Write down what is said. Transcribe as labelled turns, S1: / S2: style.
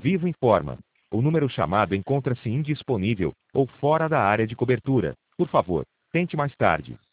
S1: Vivo informa. O número chamado encontra-se indisponível ou fora da área de cobertura. Por favor, tente mais tarde.